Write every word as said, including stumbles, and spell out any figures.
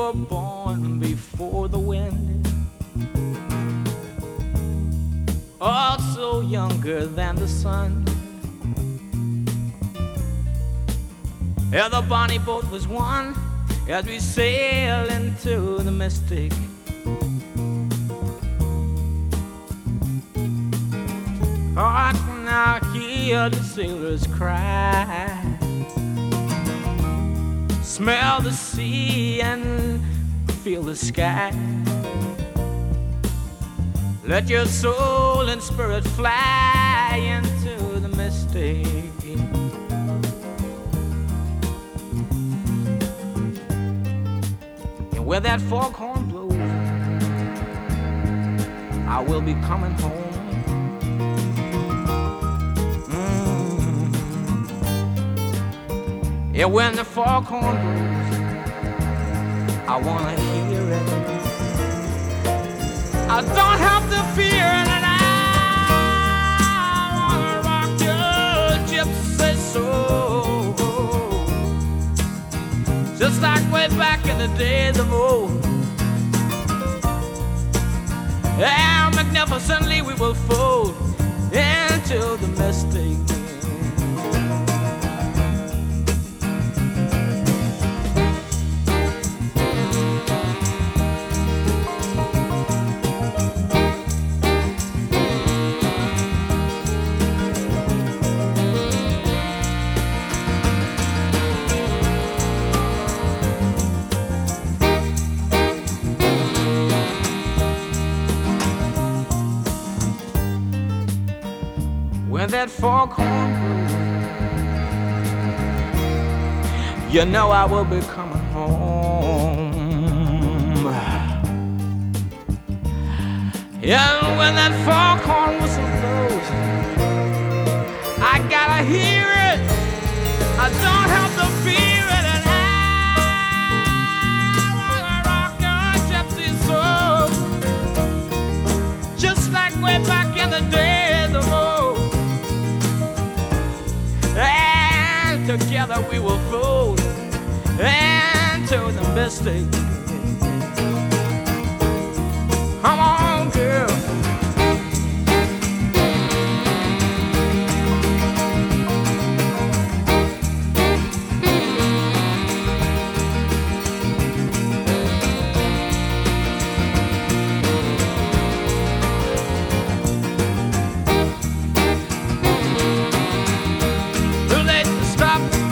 were born before the wind, also younger than the sun. Yeah, the bonnie boat was one as we sail into the mystic. Oh, I can now hear the sailors cry, smell the sea and feel the sky. Let your soul and spirit fly into the mystic. And where that foghorn blows, I will be coming home. Yeah, when the foghorn blows, I wanna hear it. I don't have to fear it, and I wanna rock your gypsy soul, just like way back in the days of old. And magnificently we will fold into the mystic. When that foghorn blows, you know I will be coming home. Yeah, when that foghorn whistle blows, I gotta hear it. I don't have to fear it, and I wanna rock your gypsy soul, just like way back in the days of old. And together we will fold into the mystic. Come on, girl. Too late to stop.